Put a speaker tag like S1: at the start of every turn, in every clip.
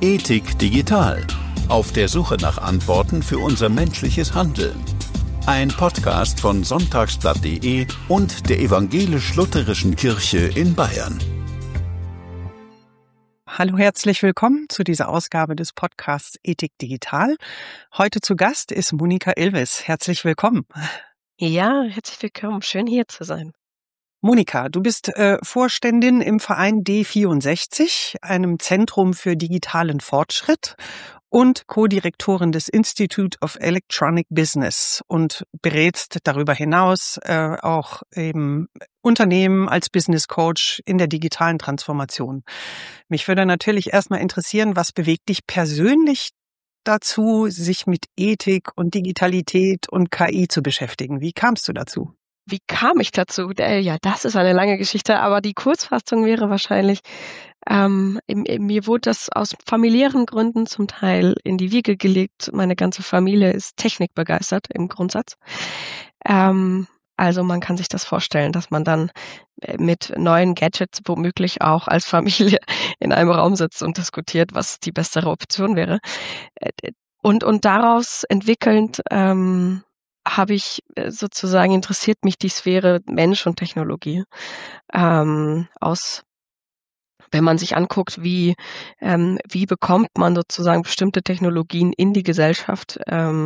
S1: Ethik digital. Auf der Suche nach Antworten für unser menschliches Handeln. Ein Podcast von sonntagsblatt.de und der Evangelisch-Lutherischen Kirche in Bayern.
S2: Hallo, herzlich willkommen zu dieser Ausgabe des Podcasts Ethik digital. Heute zu Gast ist Monika Ilves. Herzlich willkommen.
S3: Ja, herzlich willkommen. Schön hier zu sein.
S2: Monika, du bist Vorständin im Verein D64, einem Zentrum für digitalen Fortschritt, und Co-Direktorin des Institute of Electronic Business und berätst darüber hinaus auch eben Unternehmen als Business Coach in der digitalen Transformation. Mich würde natürlich erstmal interessieren, was bewegt dich persönlich dazu, sich mit Ethik und Digitalität und KI zu beschäftigen? Wie kamst du dazu?
S3: Wie kam ich dazu? Ja, das ist eine lange Geschichte, aber die Kurzfassung wäre wahrscheinlich, mir wurde das aus familiären Gründen zum Teil in die Wiege gelegt. Meine ganze Familie ist technikbegeistert im Grundsatz. Also man kann sich das vorstellen, dass man dann mit neuen Gadgets womöglich auch als Familie in einem Raum sitzt und diskutiert, was die bessere Option wäre. Und daraus entwickelnd habe ich sozusagen, interessiert mich die Sphäre Mensch und Technologie. Wenn man sich anguckt, wie bekommt man sozusagen bestimmte Technologien in die Gesellschaft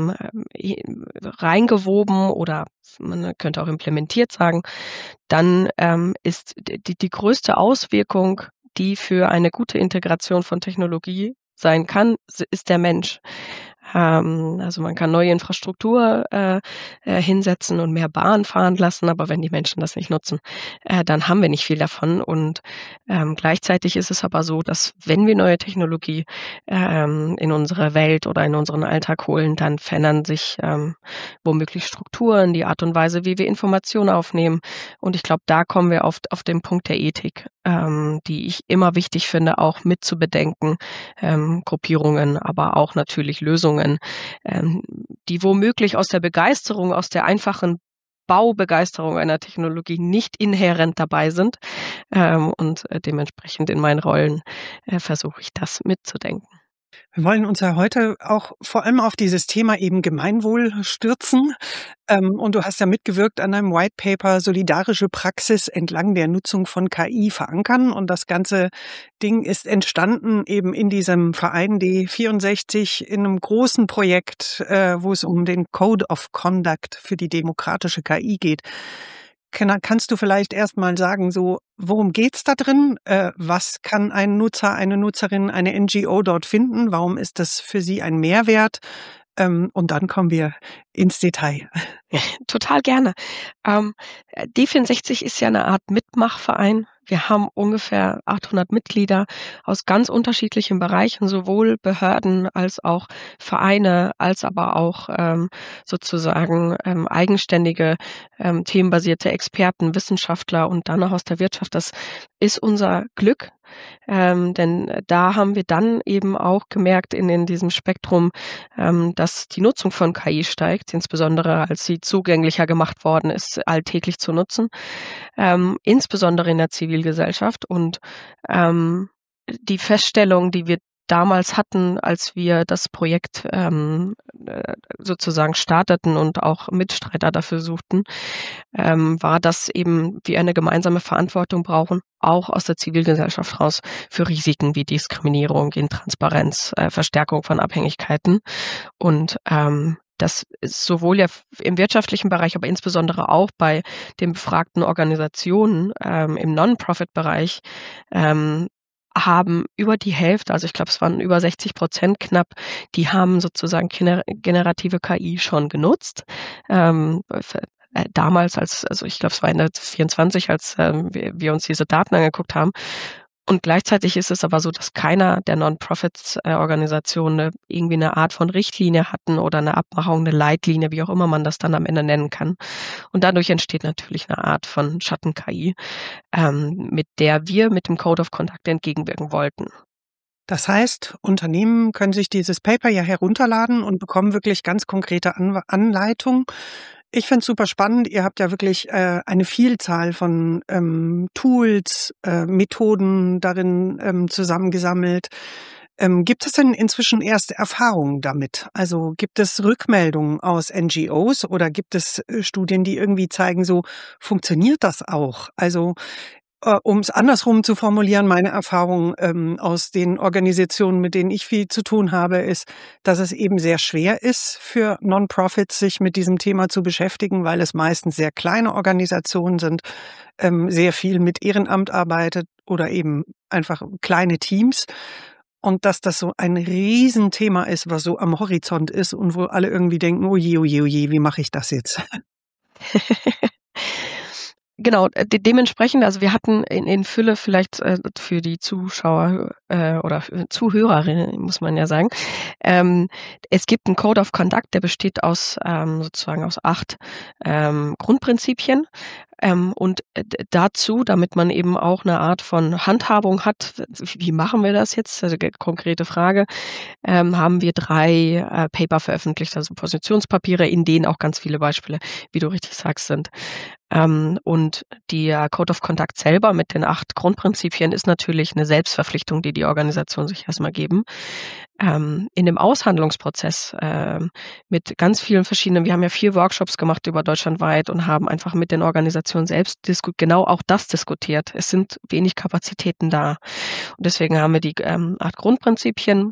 S3: reingewoben oder man könnte auch implementiert sagen, dann ist die größte Auswirkung, die für eine gute Integration von Technologie sein kann, ist der Mensch. Also man kann neue Infrastruktur hinsetzen und mehr Bahn fahren lassen, aber wenn die Menschen das nicht nutzen, dann haben wir nicht viel davon. Und gleichzeitig ist es aber so, dass wenn wir neue Technologie in unsere Welt oder in unseren Alltag holen, dann verändern sich womöglich Strukturen, die Art und Weise, wie wir Informationen aufnehmen. Und ich glaube, da kommen wir auf den Punkt der Ethik, die ich immer wichtig finde, auch mit zu bedenken, Gruppierungen, aber auch natürlich Lösungen, die womöglich aus der Begeisterung, aus der einfachen Baubegeisterung einer Technologie nicht inhärent dabei sind. Und dementsprechend in meinen Rollen versuche ich das mitzudenken.
S2: Wir wollen uns ja heute auch vor allem auf dieses Thema eben Gemeinwohl stürzen. Und du hast ja mitgewirkt an einem White Paper Solidarische Praxis entlang der Nutzung von KI verankern. Und das ganze Ding ist entstanden eben in diesem Verein D64 in einem großen Projekt, wo es um den Code of Conduct für die demokratische KI geht. Kannst du vielleicht erst mal sagen, so, worum geht's da drin? Was kann ein Nutzer, eine Nutzerin, eine NGO dort finden? Warum ist das für sie ein Mehrwert? Und dann kommen wir ins Detail.
S3: Total gerne. D64 ist ja eine Art Mitmachverein. Wir haben ungefähr 800 Mitglieder aus ganz unterschiedlichen Bereichen, sowohl Behörden als auch Vereine, als aber auch sozusagen eigenständige, themenbasierte Experten, Wissenschaftler und dann auch aus der Wirtschaft. Das ist unser Glück. Denn da haben wir dann eben auch gemerkt in diesem Spektrum, dass die Nutzung von KI steigt, insbesondere als sie zugänglicher gemacht worden ist, alltäglich zu nutzen, insbesondere in der Zivilgesellschaft. Und die Feststellung, die wir damals hatten, als wir das Projekt sozusagen starteten und auch Mitstreiter dafür suchten, war, dass eben wir eine gemeinsame Verantwortung brauchen, auch aus der Zivilgesellschaft raus, für Risiken wie Diskriminierung, Intransparenz, Verstärkung von Abhängigkeiten. Und das ist sowohl ja im wirtschaftlichen Bereich, aber insbesondere auch bei den befragten Organisationen im Non-Profit-Bereich haben über die Hälfte, also ich glaube, es waren über 60% knapp, die haben sozusagen generative KI schon genutzt. Damals, also ich glaube, es war in der 24, als wir uns diese Daten angeguckt haben. Und gleichzeitig ist es aber so, dass keiner der Non-Profits-Organisationen irgendwie eine Art von Richtlinie hatten oder eine Abmachung, eine Leitlinie, wie auch immer man das dann am Ende nennen kann. Und dadurch entsteht natürlich eine Art von Schatten-KI, mit der wir mit dem Code of Conduct entgegenwirken wollten.
S2: Das heißt, Unternehmen können sich dieses Paper ja herunterladen und bekommen wirklich ganz konkrete Anleitungen. Ich finde es super spannend. Ihr habt ja wirklich eine Vielzahl von Tools, Methoden darin zusammengesammelt. Gibt es denn inzwischen erste Erfahrungen damit? Also gibt es Rückmeldungen aus NGOs oder gibt es Studien, die irgendwie zeigen, so funktioniert das auch? Also um es andersrum zu formulieren, meine Erfahrung aus den Organisationen, mit denen ich viel zu tun habe, ist, dass es eben sehr schwer ist für Non-Profits, sich mit diesem Thema zu beschäftigen, weil es meistens sehr kleine Organisationen sind, sehr viel mit Ehrenamt arbeitet oder eben einfach kleine Teams. Und dass das so ein Riesenthema ist, was so am Horizont ist und wo alle irgendwie denken, oh je, wie mache ich das jetzt?
S3: Genau, dementsprechend, also wir hatten in Fülle vielleicht für die Zuschauer oder Zuhörerinnen, muss man ja sagen, es gibt einen Code of Conduct, der besteht aus sozusagen aus 8 Grundprinzipien. Und dazu, damit man eben auch eine Art von Handhabung hat, wie machen wir das jetzt? Also konkrete Frage, haben wir 3 Paper veröffentlicht, also Positionspapiere, in denen auch ganz viele Beispiele, wie du richtig sagst, sind. Und der Code of Conduct selber mit den 8 Grundprinzipien ist natürlich eine Selbstverpflichtung, die die Organisation sich erstmal geben. In dem Aushandlungsprozess mit ganz vielen verschiedenen, wir haben ja 4 Workshops gemacht über deutschlandweit und haben einfach mit den Organisationen selbst genau auch das diskutiert. Es sind wenig Kapazitäten da. Und deswegen haben wir die 8 Grundprinzipien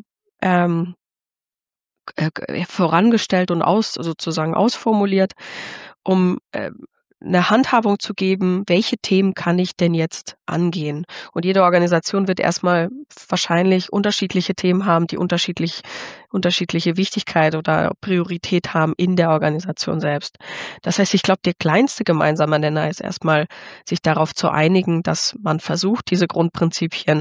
S3: vorangestellt und sozusagen ausformuliert, um eine Handhabung zu geben, welche Themen kann ich denn jetzt angehen? Und jede Organisation wird erstmal wahrscheinlich unterschiedliche Themen haben, die unterschiedliche Wichtigkeit oder Priorität haben in der Organisation selbst. Das heißt, ich glaube, der kleinste gemeinsame Nenner ist erstmal, sich darauf zu einigen, dass man versucht, diese Grundprinzipien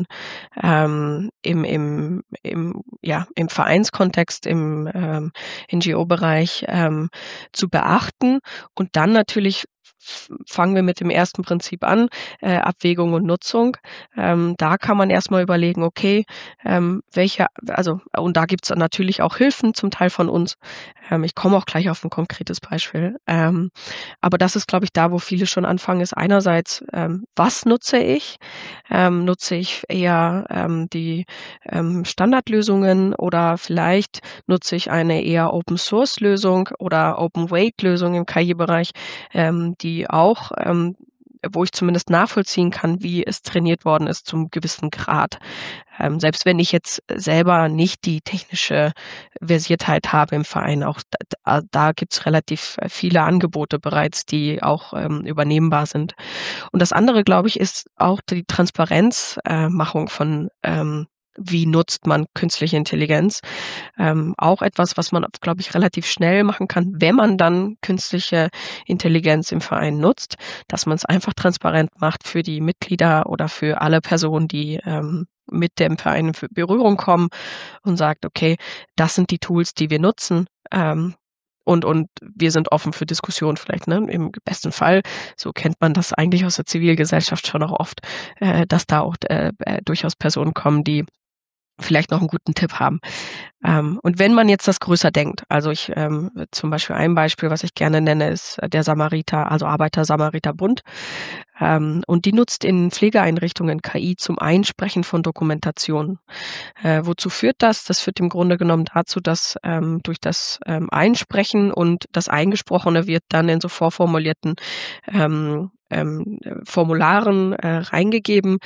S3: im Vereinskontext, im NGO-Bereich zu beachten und dann natürlich fangen wir mit dem ersten Prinzip an, Abwägung und Nutzung. Da kann man erstmal überlegen, okay, und da gibt's natürlich auch Hilfen zum Teil von uns. Ich komme auch gleich auf ein konkretes Beispiel. Aber das ist, glaube ich, da, wo viele schon anfangen, ist einerseits, was nutze ich? Nutze ich eher die Standardlösungen oder vielleicht nutze ich eine eher Open-Source-Lösung oder Open-Weight-Lösung im KI-Bereich, die auch, wo ich zumindest nachvollziehen kann, wie es trainiert worden ist zum gewissen Grad. Selbst wenn ich jetzt selber nicht die technische Versiertheit habe im Verein, auch da gibt's relativ viele Angebote bereits, die auch übernehmbar sind. Und das andere, glaube ich, ist auch die Transparenzmachung von wie nutzt man künstliche Intelligenz? Auch etwas, was man, glaube ich, relativ schnell machen kann, wenn man dann künstliche Intelligenz im Verein nutzt, dass man es einfach transparent macht für die Mitglieder oder für alle Personen, die mit dem Verein in Berührung kommen und sagt, okay, das sind die Tools, die wir nutzen. Und wir sind offen für Diskussionen vielleicht, ne? Im besten Fall, so kennt man das eigentlich aus der Zivilgesellschaft schon auch oft, dass da auch durchaus Personen kommen, die vielleicht noch einen guten Tipp haben. Und wenn man jetzt das größer denkt, also ich zum Beispiel ein Beispiel, was ich gerne nenne, ist der Samariter, also Arbeiter-Samariter-Bund. Und die nutzt in Pflegeeinrichtungen KI zum Einsprechen von Dokumentationen. Wozu führt das? Das führt im Grunde genommen dazu, dass durch das Einsprechen und das Eingesprochene wird dann in so vorformulierten Formularen reingegeben,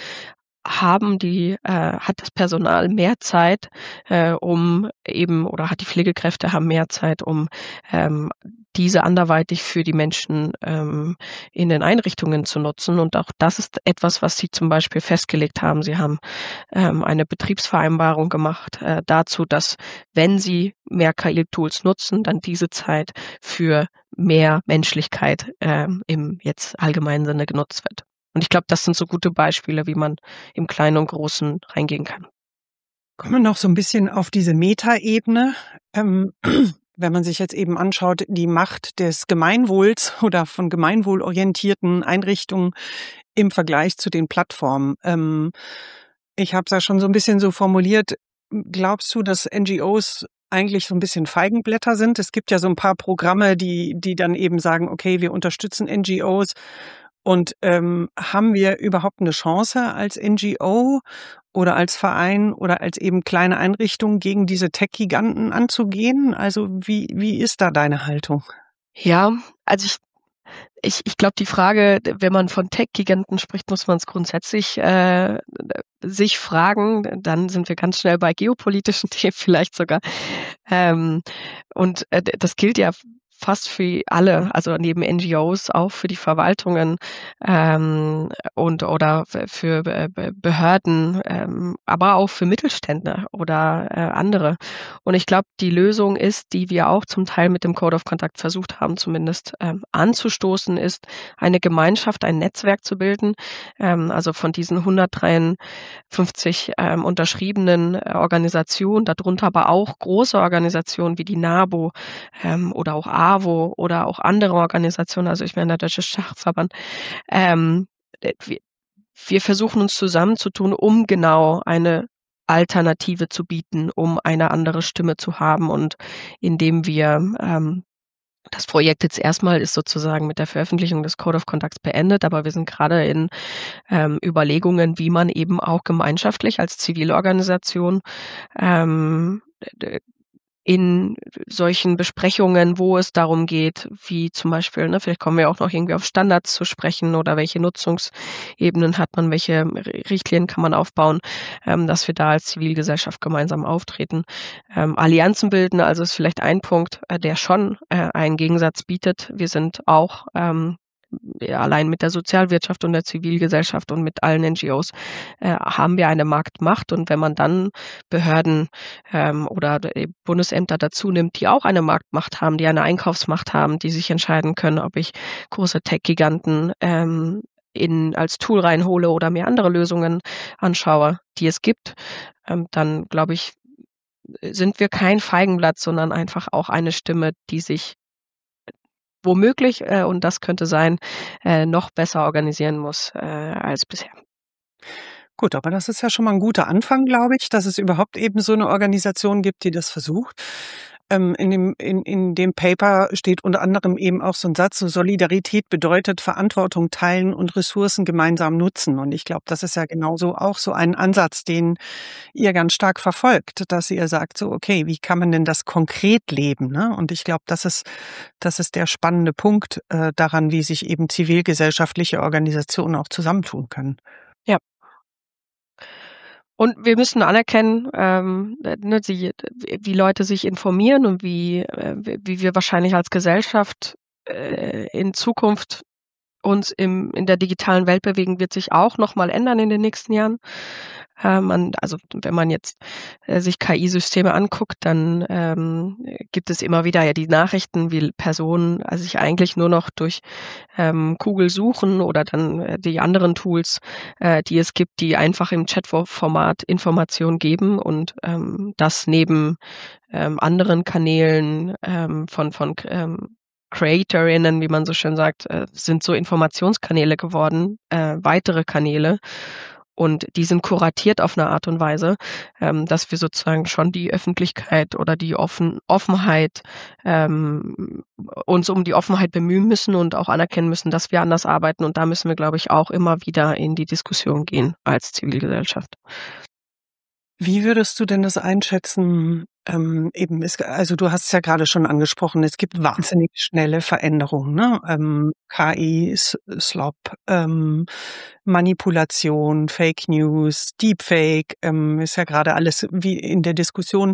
S3: hat das Personal mehr Zeit, oder hat die Pflegekräfte haben mehr Zeit, um diese anderweitig für die Menschen in den Einrichtungen zu nutzen. Und auch das ist etwas, was Sie zum Beispiel festgelegt haben. Sie haben eine Betriebsvereinbarung gemacht dazu, dass, wenn Sie mehr KI-Tools nutzen, dann diese Zeit für mehr Menschlichkeit im jetzt allgemeinen Sinne genutzt wird. Und ich glaube, das sind so gute Beispiele, wie man im Kleinen und Großen reingehen kann.
S2: Kommen wir noch so ein bisschen auf diese Metaebene. Wenn man sich jetzt eben anschaut, die Macht des Gemeinwohls oder von gemeinwohlorientierten Einrichtungen im Vergleich zu den Plattformen. Ich habe es ja schon so ein bisschen so formuliert. Glaubst du, dass NGOs eigentlich so ein bisschen Feigenblätter sind? Es gibt ja so ein paar Programme, die dann eben sagen, okay, wir unterstützen NGOs. Und haben wir überhaupt eine Chance als NGO oder als Verein oder als eben kleine Einrichtung gegen diese Tech-Giganten anzugehen? Also wie ist da deine Haltung?
S3: Ja, also ich glaube, die Frage, wenn man von Tech-Giganten spricht, muss man es grundsätzlich sich fragen. Dann sind wir ganz schnell bei geopolitischen Themen vielleicht sogar. Und das gilt ja fast für alle, also neben NGOs auch für die Verwaltungen und oder für Behörden, aber auch für Mittelständler oder andere. Und ich glaube, die Lösung ist, die wir auch zum Teil mit dem Code of Conduct versucht haben, zumindest anzustoßen, ist, eine Gemeinschaft, ein Netzwerk zu bilden. Also von diesen 153 unterschriebenen Organisationen, darunter aber auch große Organisationen wie die NABU oder auch AWO oder auch andere Organisationen, also ich meine der Deutsche Schachverband. Wir versuchen uns zusammenzutun, um genau eine Alternative zu bieten, um eine andere Stimme zu haben und indem wir das Projekt jetzt erstmal ist sozusagen mit der Veröffentlichung des Code of Conducts beendet, aber wir sind gerade in Überlegungen, wie man eben auch gemeinschaftlich als Zivilorganisation in solchen Besprechungen, wo es darum geht, wie zum Beispiel, vielleicht kommen wir auch noch irgendwie auf Standards zu sprechen oder welche Nutzungsebenen hat man, welche Richtlinien kann man aufbauen, dass wir da als Zivilgesellschaft gemeinsam auftreten. Allianzen bilden, also ist vielleicht ein Punkt, der schon einen Gegensatz bietet. Wir sind auch allein mit der Sozialwirtschaft und der Zivilgesellschaft und mit allen NGOs haben wir eine Marktmacht. Und wenn man dann Behörden oder Bundesämter dazu nimmt, die auch eine Marktmacht haben, die eine Einkaufsmacht haben, die sich entscheiden können, ob ich große Tech-Giganten als Tool reinhole oder mir andere Lösungen anschaue, die es gibt, dann glaube ich, sind wir kein Feigenblatt, sondern einfach auch eine Stimme, die sich womöglich, und das könnte sein, noch besser organisieren muss als bisher.
S2: Gut, aber das ist ja schon mal ein guter Anfang, glaube ich, dass es überhaupt eben so eine Organisation gibt, die das versucht. In dem Paper steht unter anderem eben auch so ein Satz, so Solidarität bedeutet Verantwortung teilen und Ressourcen gemeinsam nutzen. Und ich glaube, das ist ja genauso auch so ein Ansatz, den ihr ganz stark verfolgt, dass ihr sagt so, okay, wie kann man denn das konkret leben? Ne? Und ich glaube, das ist der spannende Punkt daran, wie sich eben zivilgesellschaftliche Organisationen auch zusammentun können.
S3: Ja. Und wir müssen anerkennen, wie Leute sich informieren und wie wir wahrscheinlich als Gesellschaft in Zukunft uns in der digitalen Welt bewegen, wird sich auch noch mal ändern in den nächsten Jahren. Also wenn man jetzt sich KI-Systeme anguckt, dann gibt es immer wieder ja die Nachrichten, wie Personen sich eigentlich nur noch durch Google suchen oder dann die anderen Tools, die es gibt, die einfach im Chatformat Informationen geben und das neben anderen Kanälen von CreatorInnen, wie man so schön sagt, sind so Informationskanäle geworden, weitere Kanäle. Und die sind kuratiert auf eine Art und Weise, dass wir sozusagen schon die Öffentlichkeit oder die Offenheit, uns um die Offenheit bemühen müssen und auch anerkennen müssen, dass wir anders arbeiten. Und da müssen wir, glaube ich, auch immer wieder in die Diskussion gehen als Zivilgesellschaft.
S2: Wie würdest du denn das einschätzen? Also du hast es ja gerade schon angesprochen, es gibt wahnsinnig schnelle Veränderungen, ne? KI, Slop, Manipulation, Fake News, Deepfake, ist ja gerade alles wie in der Diskussion.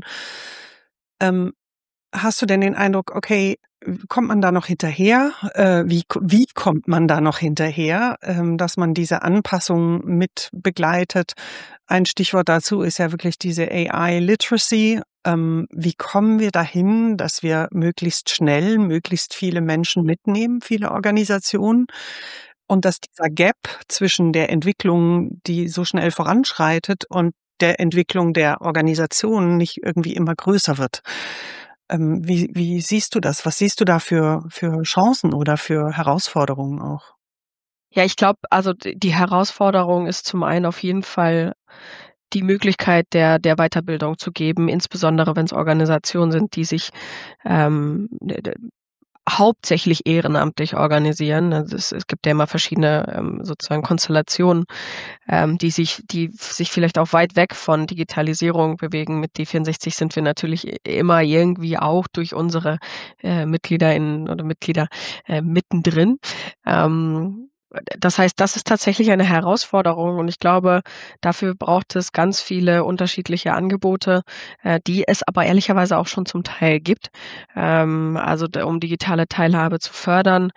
S2: Hast du denn den Eindruck, okay, kommt man da noch hinterher? Wie kommt man da noch hinterher, dass man diese Anpassung mit begleitet? Ein Stichwort dazu ist ja wirklich diese AI-Literacy. Wie kommen wir dahin, dass wir möglichst schnell, möglichst viele Menschen mitnehmen, viele Organisationen? Und dass dieser Gap zwischen der Entwicklung, die so schnell voranschreitet, und der Entwicklung der Organisation nicht irgendwie immer größer wird. Wie siehst du das? Was siehst du da für Chancen oder für Herausforderungen auch?
S3: Ja, ich glaube, also die Herausforderung ist zum einen auf jeden Fall die Möglichkeit der Weiterbildung zu geben, insbesondere wenn es Organisationen sind, die sich hauptsächlich ehrenamtlich organisieren. Also es gibt ja immer verschiedene sozusagen Konstellationen, die sich vielleicht auch weit weg von Digitalisierung bewegen. Mit D64 sind wir natürlich immer irgendwie auch durch unsere MitgliederInnen oder Mitglieder mittendrin. Das heißt, das ist tatsächlich eine Herausforderung und ich glaube, dafür braucht es ganz viele unterschiedliche Angebote, die es aber ehrlicherweise auch schon zum Teil gibt. Also um digitale Teilhabe zu fördern.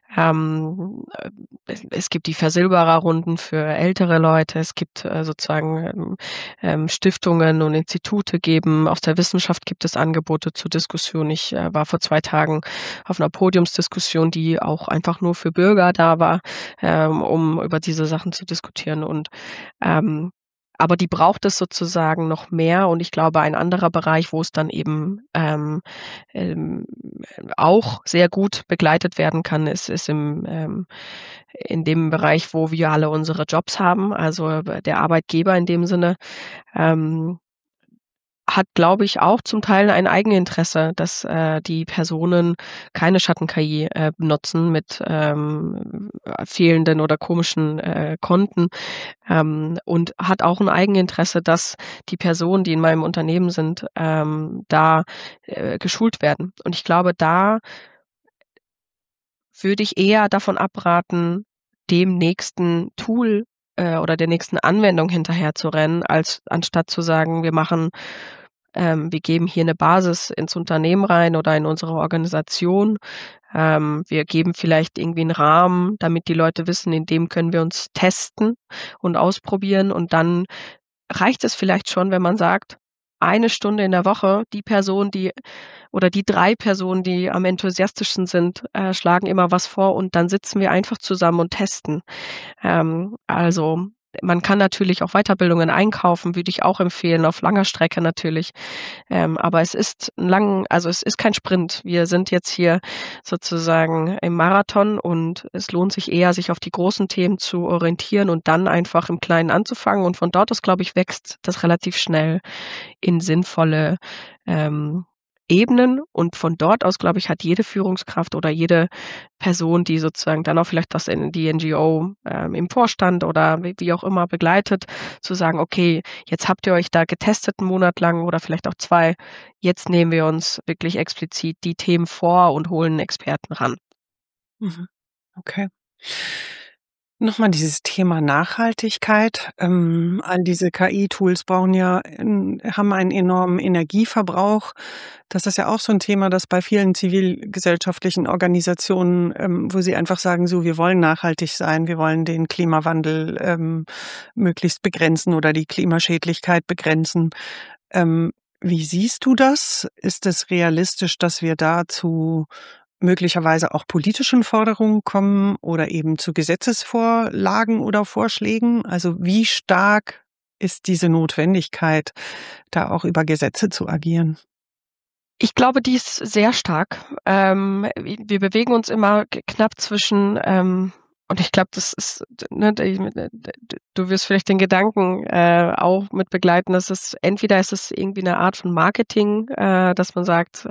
S3: Es gibt die Versilbererrunden für ältere Leute. Es gibt sozusagen Stiftungen und Institute geben. Aus der Wissenschaft gibt es Angebote zur Diskussion. Ich war vor 2 Tagen auf einer Podiumsdiskussion, die auch einfach nur für Bürger da war, um über diese Sachen zu diskutieren. Und aber die braucht es sozusagen noch mehr. Und ich glaube, ein anderer Bereich, wo es dann eben auch sehr gut begleitet werden kann, ist in dem Bereich, wo wir alle unsere Jobs haben. Also der Arbeitgeber in dem Sinne hat, glaube ich, auch zum Teil ein Eigeninteresse, dass die Personen keine Schatten-KI benutzen mit fehlenden oder komischen Konten und hat auch ein Eigeninteresse, dass die Personen, die in meinem Unternehmen sind, da geschult werden. Und ich glaube, da würde ich eher davon abraten, dem nächsten Tool oder der nächsten Anwendung hinterher zu rennen, anstatt zu sagen, wir geben hier eine Basis ins Unternehmen rein oder in unsere Organisation. Wir geben vielleicht irgendwie einen Rahmen, damit die Leute wissen, in dem können wir uns testen und ausprobieren. Und dann reicht es vielleicht schon, wenn man sagt, 1 Stunde in der Woche, die 3 Personen, die am enthusiastischsten sind, schlagen immer was vor und dann sitzen wir einfach zusammen und testen. Also man kann natürlich auch Weiterbildungen einkaufen, würde ich auch empfehlen, auf langer Strecke natürlich. Aber es ist kein Sprint. Wir sind jetzt hier sozusagen im Marathon und es lohnt sich eher, sich auf die großen Themen zu orientieren und dann einfach im Kleinen anzufangen. Und von dort aus, glaube ich, wächst das relativ schnell in sinnvolle Ebenen. Und von dort aus, glaube ich, hat jede Führungskraft oder jede Person, die sozusagen dann auch vielleicht die NGO im Vorstand oder wie auch immer begleitet, zu sagen, okay, jetzt habt ihr euch da getestet 1 Monat lang oder vielleicht auch 2. Jetzt nehmen wir uns wirklich explizit die Themen vor und holen einen Experten ran.
S2: Mhm. Okay. Nochmal dieses Thema Nachhaltigkeit. All diese KI-Tools haben einen enormen Energieverbrauch. Das ist ja auch so ein Thema, das bei vielen zivilgesellschaftlichen Organisationen, wo sie einfach sagen, so, wir wollen nachhaltig sein, wir wollen den Klimawandel möglichst begrenzen oder die Klimaschädlichkeit begrenzen. Wie siehst du das? Ist es realistisch, dass wir dazu möglicherweise auch politischen Forderungen kommen oder eben zu Gesetzesvorlagen oder Vorschlägen? Also wie stark ist diese Notwendigkeit, da auch über Gesetze zu agieren?
S3: Ich glaube, die ist sehr stark. Wir bewegen uns immer knapp zwischen und ich glaube, das ist, ne, du wirst vielleicht den Gedanken auch mit begleiten, dass entweder ist es irgendwie eine Art von Marketing, dass man sagt,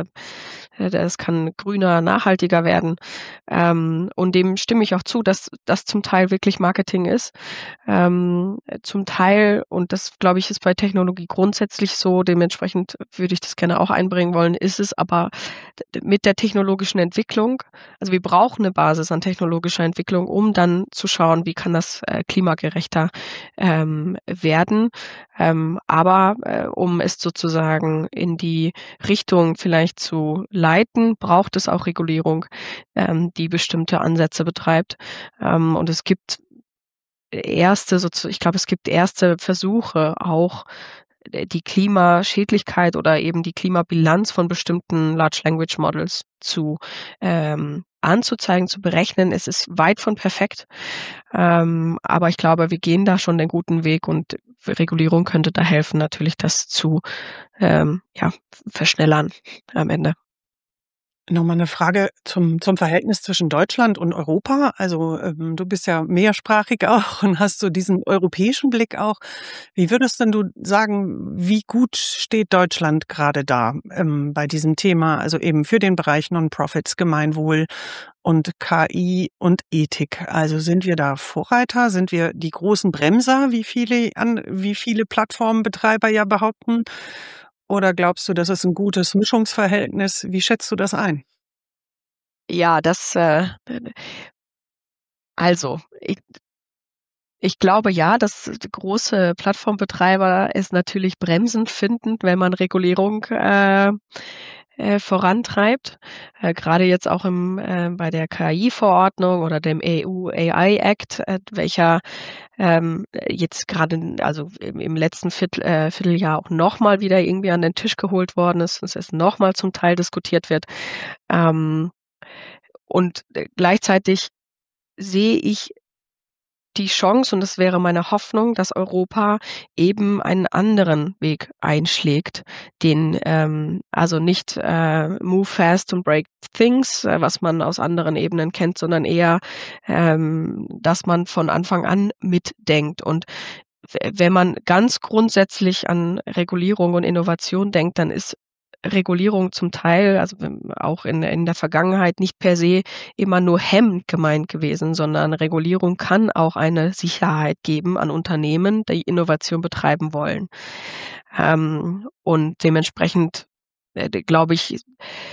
S3: es kann grüner, nachhaltiger werden. Und dem stimme ich auch zu, dass das zum Teil wirklich Marketing ist. Zum Teil, und das glaube ich ist bei Technologie grundsätzlich so, dementsprechend würde ich das gerne auch einbringen wollen, ist es aber mit der technologischen Entwicklung, also wir brauchen eine Basis an technologischer Entwicklung, um dann zu schauen, wie kann das klimagerechter werden. Aber um es sozusagen in die Richtung vielleicht zu leiten, braucht es auch Regulierung, die bestimmte Ansätze betreibt. Und es gibt ich glaube, es gibt erste Versuche, auch die Klimaschädlichkeit oder eben die Klimabilanz von bestimmten Large Language Models anzuzeigen, zu berechnen. Es ist weit von perfekt, aber ich glaube, wir gehen da schon den guten Weg und Regulierung könnte da helfen, natürlich das zu verschnellern am Ende.
S2: Nochmal eine Frage zum Verhältnis zwischen Deutschland und Europa. Also, du bist ja mehrsprachig auch und hast so diesen europäischen Blick auch. Wie würdest denn du sagen, wie gut steht Deutschland gerade da, bei diesem Thema, also eben für den Bereich Non-Profits, Gemeinwohl und KI und Ethik? Also, sind wir da Vorreiter? Sind wir die großen Bremser, wie viele Plattformbetreiber ja behaupten? Oder glaubst du, das ist ein gutes Mischungsverhältnis? Wie schätzt du das ein?
S3: Ja, also, ich glaube ja, dass große Plattformbetreiber es natürlich bremsend finden, wenn man Regulierung vorantreibt. Grade jetzt auch bei der KI-Verordnung oder dem EU AI Act, welcher jetzt gerade, also im letzten Vierteljahr auch nochmal wieder irgendwie an den Tisch geholt worden ist und es nochmal zum Teil diskutiert wird. Und gleichzeitig sehe ich die Chance, und das wäre meine Hoffnung, dass Europa eben einen anderen Weg einschlägt, also nicht move fast and break things, was man aus anderen Ebenen kennt, sondern eher, dass man von Anfang an mitdenkt. Und wenn man ganz grundsätzlich an Regulierung und Innovation denkt, dann ist Regulierung zum Teil, also auch in der Vergangenheit, nicht per se immer nur hemmend gemeint gewesen, sondern Regulierung kann auch eine Sicherheit geben an Unternehmen, die Innovation betreiben wollen. Und dementsprechend glaube ich,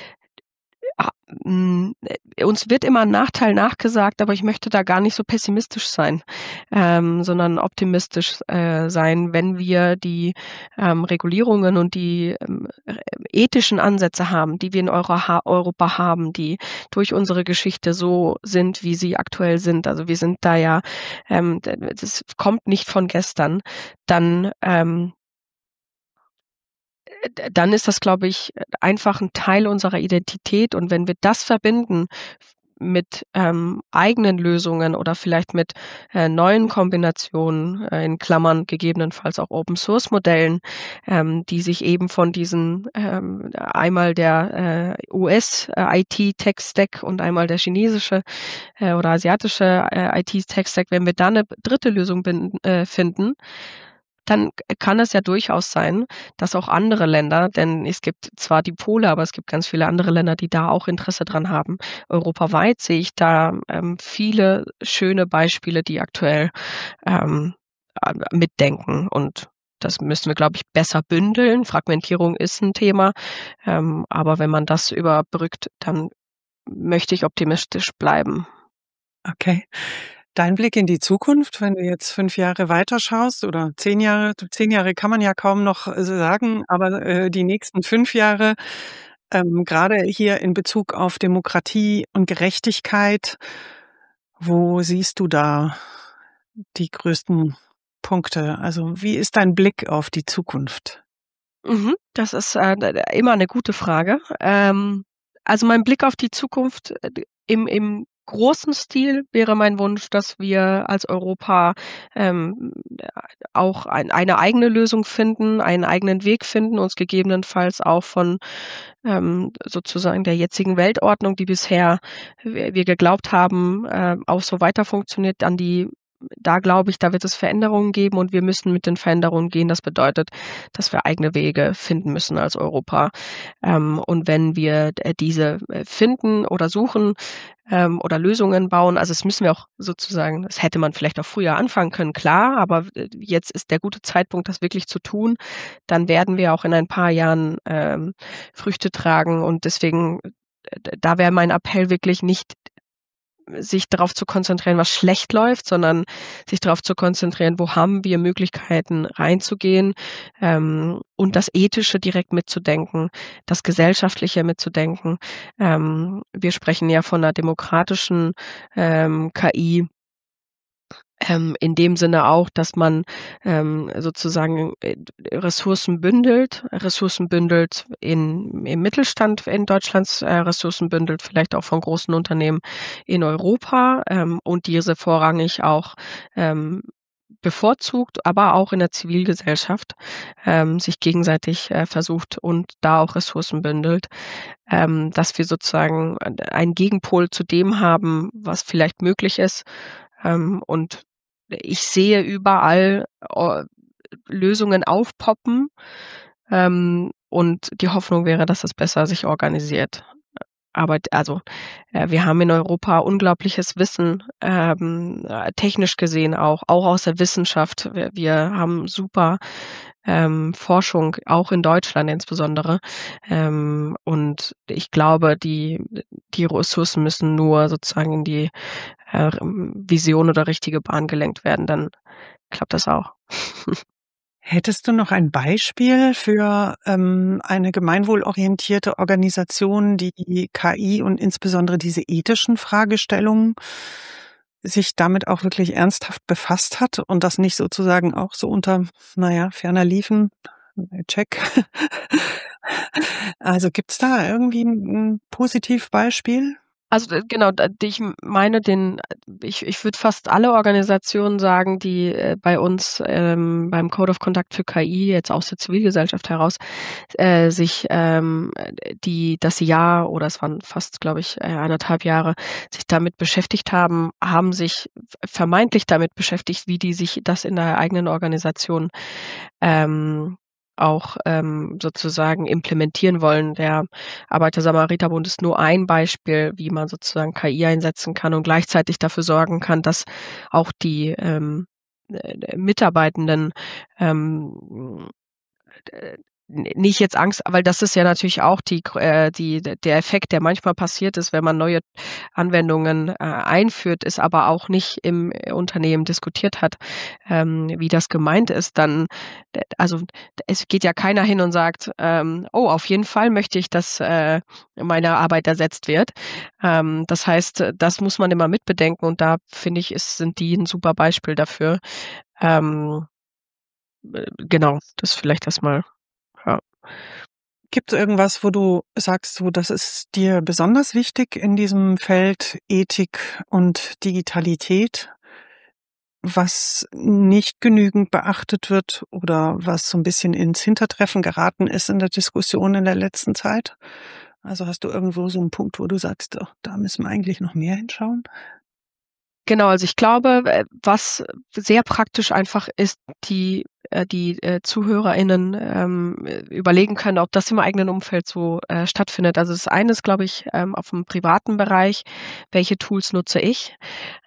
S3: uns wird immer ein Nachteil nachgesagt, aber ich möchte da gar nicht so pessimistisch sein, sondern optimistisch sein, wenn wir die Regulierungen und die ethischen Ansätze haben, die wir in Europa haben, die durch unsere Geschichte so sind, wie sie aktuell sind. Also wir sind da ja, das kommt nicht von gestern, dann ist das, glaube ich, einfach ein Teil unserer Identität. Und wenn wir das verbinden mit eigenen Lösungen oder vielleicht mit neuen Kombinationen, in Klammern gegebenenfalls auch Open-Source-Modellen, die sich eben von diesen einmal der US-IT-Tech-Stack und einmal der chinesische oder asiatische IT-Tech-Stack, wenn wir da eine dritte Lösung finden, dann kann es ja durchaus sein, dass auch andere Länder, denn es gibt zwar die Pole, aber es gibt ganz viele andere Länder, die da auch Interesse dran haben. Europaweit sehe ich da viele schöne Beispiele, die aktuell mitdenken, und das müssen wir, glaube ich, besser bündeln. Fragmentierung ist ein Thema, aber wenn man das überbrückt, dann möchte ich optimistisch bleiben.
S2: Okay. Dein Blick in die Zukunft, wenn du jetzt 5 Jahre weiterschaust oder 10 Jahre, 10 Jahre kann man ja kaum noch sagen, aber die nächsten 5 Jahre, grade hier in Bezug auf Demokratie und Gerechtigkeit, wo siehst du da die größten Punkte? Also, wie ist dein Blick auf die Zukunft?
S3: Das ist immer eine gute Frage. Also mein Blick auf die Zukunft im großen Stil wäre mein Wunsch, dass wir als Europa ähm, auch eine eigene Lösung finden, einen eigenen Weg finden, uns gegebenenfalls auch von sozusagen der jetzigen Weltordnung, die bisher wir geglaubt haben, auch so weiter funktioniert, da glaube ich, da wird es Veränderungen geben und wir müssen mit den Veränderungen gehen. Das bedeutet, dass wir eigene Wege finden müssen als Europa. Und wenn wir diese finden oder suchen oder Lösungen bauen, also das müssen wir auch sozusagen, das hätte man vielleicht auch früher anfangen können, klar, aber jetzt ist der gute Zeitpunkt, das wirklich zu tun. Dann werden wir auch in ein paar Jahren Früchte tragen, und deswegen, da wäre mein Appell wirklich nicht, sich darauf zu konzentrieren, was schlecht läuft, sondern sich darauf zu konzentrieren, wo haben wir Möglichkeiten reinzugehen, und das Ethische direkt mitzudenken, das Gesellschaftliche mitzudenken. Wir sprechen ja von einer demokratischen KI, in dem Sinne auch, dass man sozusagen Ressourcen bündelt im Mittelstand in Deutschlands, Ressourcen bündelt, vielleicht auch von großen Unternehmen in Europa, und diese vorrangig auch bevorzugt, aber auch in der Zivilgesellschaft sich gegenseitig versucht und da auch Ressourcen bündelt, dass wir sozusagen einen Gegenpol zu dem haben, was vielleicht möglich ist. Und ich sehe überall Lösungen aufpoppen, und die Hoffnung wäre, dass es besser sich organisiert. Aber wir haben in Europa unglaubliches Wissen, technisch gesehen auch aus der Wissenschaft. Wir haben super Forschung, auch in Deutschland insbesondere. Und ich glaube, die Ressourcen müssen nur sozusagen in die Vision oder richtige Bahn gelenkt werden, dann klappt das auch.
S2: Hättest du noch ein Beispiel für eine gemeinwohlorientierte Organisation, die KI und insbesondere diese ethischen Fragestellungen sich damit auch wirklich ernsthaft befasst hat und das nicht sozusagen auch so unter, ferner liefen, check. Also gibt's da irgendwie ein Positivbeispiel?
S3: Also genau, ich meine ich würde fast alle Organisationen sagen, die bei uns beim Code of Conduct für KI jetzt aus der Zivilgesellschaft heraus sich das Jahr oder es waren fast, glaube ich, 1,5 Jahre, sich damit beschäftigt haben sich vermeintlich damit beschäftigt, wie die sich das in der eigenen Organisation auch sozusagen implementieren wollen. Der Arbeiter-Samariter-Bund ist nur ein Beispiel, wie man sozusagen KI einsetzen kann und gleichzeitig dafür sorgen kann, dass auch die Mitarbeitenden nicht jetzt Angst, weil das ist ja natürlich auch der Effekt, der manchmal passiert ist, wenn man neue Anwendungen einführt, ist aber auch nicht im Unternehmen diskutiert hat, wie das gemeint ist, dann, also es geht ja keiner hin und sagt, auf jeden Fall möchte ich, dass meine Arbeit ersetzt wird. Das heißt, das muss man immer mitbedenken und da finde ich, sind die ein super Beispiel dafür. Genau, das vielleicht erstmal. Ja.
S2: Gibt es irgendwas, wo du sagst, so, das ist dir besonders wichtig in diesem Feld Ethik und Digitalität, was nicht genügend beachtet wird oder was so ein bisschen ins Hintertreffen geraten ist in der Diskussion in der letzten Zeit? Also hast du irgendwo so einen Punkt, wo du sagst, oh, da müssen wir eigentlich noch mehr hinschauen?
S3: Genau, also ich glaube, was sehr praktisch einfach ist, die ZuhörerInnen überlegen können, ob das im eigenen Umfeld so stattfindet. Also das eine ist, glaube ich, auf dem privaten Bereich, welche Tools nutze ich?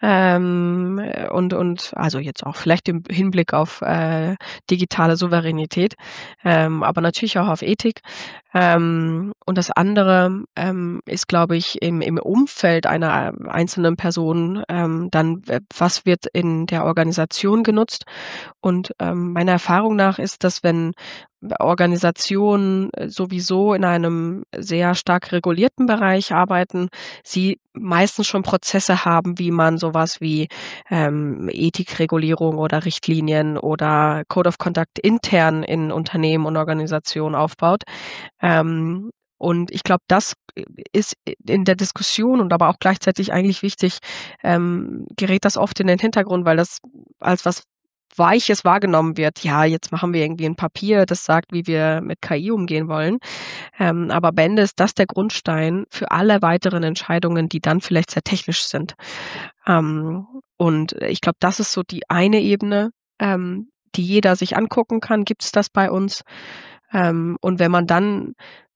S3: Und also jetzt auch vielleicht im Hinblick auf digitale Souveränität, aber natürlich auch auf Ethik. Und das andere ist, glaube ich, im Umfeld einer einzelnen Person dann, was wird in der Organisation genutzt? Und meiner Erfahrung nach ist, dass wenn Organisationen sowieso in einem sehr stark regulierten Bereich arbeiten, sie meistens schon Prozesse haben, wie man sowas wie Ethikregulierung oder Richtlinien oder Code of Conduct intern in Unternehmen und Organisationen aufbaut. Und ich glaube, das ist in der Diskussion und aber auch gleichzeitig eigentlich wichtig, gerät das oft in den Hintergrund, weil das als was Weiches wahrgenommen wird. Ja, jetzt machen wir irgendwie ein Papier, das sagt, wie wir mit KI umgehen wollen. Aber am Ende ist das der Grundstein für alle weiteren Entscheidungen, die dann vielleicht sehr technisch sind. Und ich glaube, das ist so die eine Ebene, die jeder sich angucken kann. Gibt es das bei uns? Und wenn man dann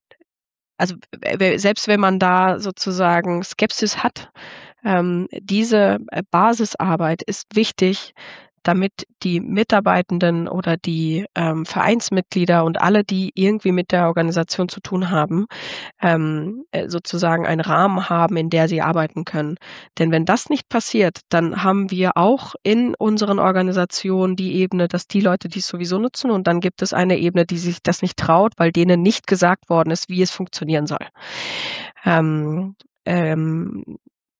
S3: selbst wenn man da sozusagen Skepsis hat, diese Basisarbeit ist wichtig, damit die Mitarbeitenden oder die Vereinsmitglieder und alle, die irgendwie mit der Organisation zu tun haben, sozusagen einen Rahmen haben, in der sie arbeiten können. Denn wenn das nicht passiert, dann haben wir auch in unseren Organisationen die Ebene, dass die Leute, die es sowieso nutzen, und dann gibt es eine Ebene, die sich das nicht traut, weil denen nicht gesagt worden ist, wie es funktionieren soll.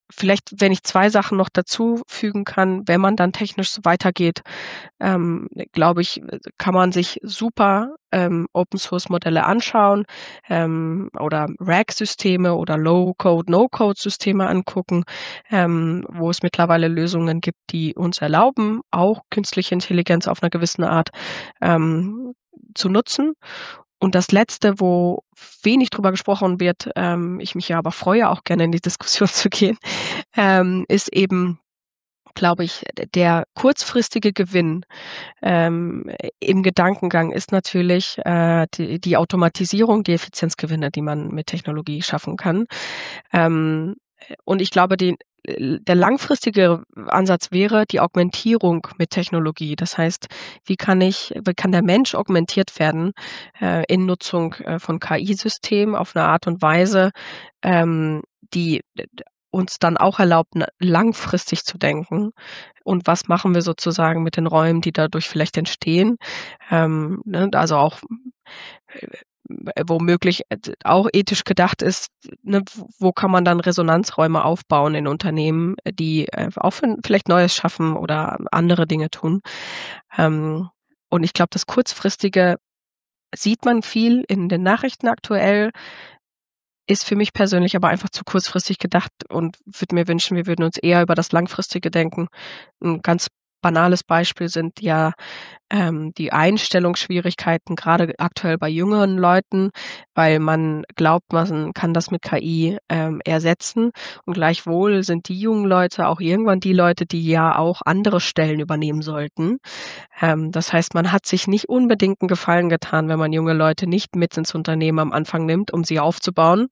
S3: vielleicht, wenn ich 2 Sachen noch dazu fügen kann, wenn man dann technisch so weitergeht, glaube ich, kann man sich super Open-Source-Modelle anschauen, oder RAG-Systeme oder Low-Code, No-Code-Systeme angucken, wo es mittlerweile Lösungen gibt, die uns erlauben, auch künstliche Intelligenz auf einer gewissen Art zu nutzen. Und das Letzte, wo wenig drüber gesprochen wird, ich mich ja aber freue, auch gerne in die Diskussion zu gehen, ist eben, glaube ich, der kurzfristige Gewinn im Gedankengang ist natürlich die Automatisierung, die Effizienzgewinne, die man mit Technologie schaffen kann. Und ich glaube, der langfristige Ansatz wäre die Augmentierung mit Technologie. Das heißt, wie kann der Mensch augmentiert werden in Nutzung von KI-Systemen auf eine Art und Weise, die uns dann auch erlaubt, langfristig zu denken. Und was machen wir sozusagen mit den Räumen, die dadurch vielleicht entstehen? Also auch womöglich auch ethisch gedacht ist, wo kann man dann Resonanzräume aufbauen in Unternehmen, die auch vielleicht Neues schaffen oder andere Dinge tun. Und ich glaube, das Kurzfristige sieht man viel in den Nachrichten aktuell, ist für mich persönlich aber einfach zu kurzfristig gedacht und würde mir wünschen, wir würden uns eher über das Langfristige denken. Ein ganz banales Beispiel sind ja die Einstellungsschwierigkeiten, gerade aktuell bei jüngeren Leuten, weil man glaubt, man kann das mit KI ersetzen. Und gleichwohl sind die jungen Leute auch irgendwann die Leute, die ja auch andere Stellen übernehmen sollten. Das heißt, man hat sich nicht unbedingt einen Gefallen getan, wenn man junge Leute nicht mit ins Unternehmen am Anfang nimmt, um sie aufzubauen.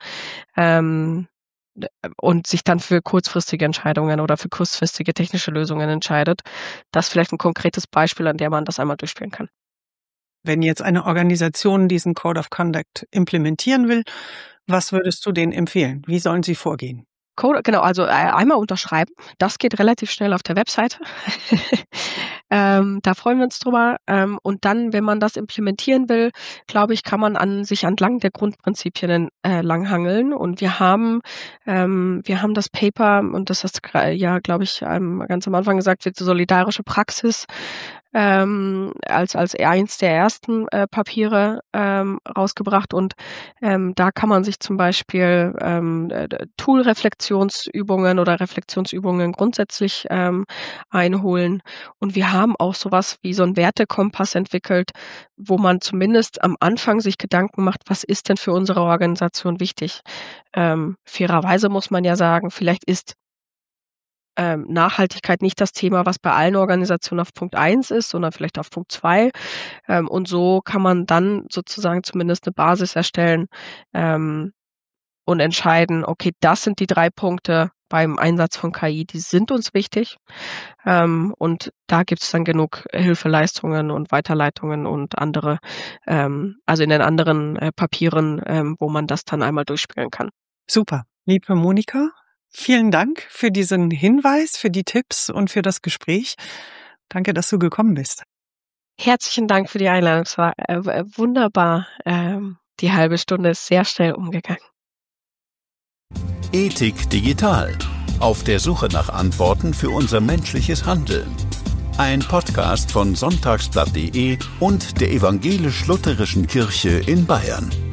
S3: Und sich dann für kurzfristige Entscheidungen oder für kurzfristige technische Lösungen entscheidet. Das ist vielleicht ein konkretes Beispiel, an dem man das einmal durchspielen kann.
S2: Wenn jetzt eine Organisation diesen Code of Conduct implementieren will, was würdest du denen empfehlen? Wie sollen sie vorgehen?
S3: Genau, also einmal unterschreiben. Das geht relativ schnell auf der Webseite. Da freuen wir uns drüber. Und dann, wenn man das implementieren will, glaube ich, kann man sich entlang der Grundprinzipien langhangeln. Und wir haben das Paper, und das hast du ja, glaube ich, ganz am Anfang gesagt, wird solidarische Praxis als eins der ersten Papiere rausgebracht. Und da kann man sich zum Beispiel Tool-Reflexionsübungen oder Reflexionsübungen grundsätzlich einholen. Und wir haben auch sowas wie so einen Wertekompass entwickelt, wo man zumindest am Anfang sich Gedanken macht, was ist denn für unsere Organisation wichtig? Fairerweise muss man ja sagen, vielleicht ist Nachhaltigkeit nicht das Thema, was bei allen Organisationen auf Punkt 1 ist, sondern vielleicht auf Punkt 2. Und so kann man dann sozusagen zumindest eine Basis erstellen und entscheiden, okay, das sind die 3 Punkte beim Einsatz von KI, die sind uns wichtig. Und da gibt es dann genug Hilfeleistungen und Weiterleitungen und andere, also in den anderen Papieren, wo man das dann einmal durchspielen kann.
S2: Super. Liebe Monika, vielen Dank für diesen Hinweis, für die Tipps und für das Gespräch. Danke, dass du gekommen bist.
S3: Herzlichen Dank für die Einladung. Es war wunderbar. Die halbe Stunde ist sehr schnell umgegangen.
S1: Ethik digital. Auf der Suche nach Antworten für unser menschliches Handeln. Ein Podcast von sonntagsblatt.de und der Evangelisch-Lutherischen Kirche in Bayern.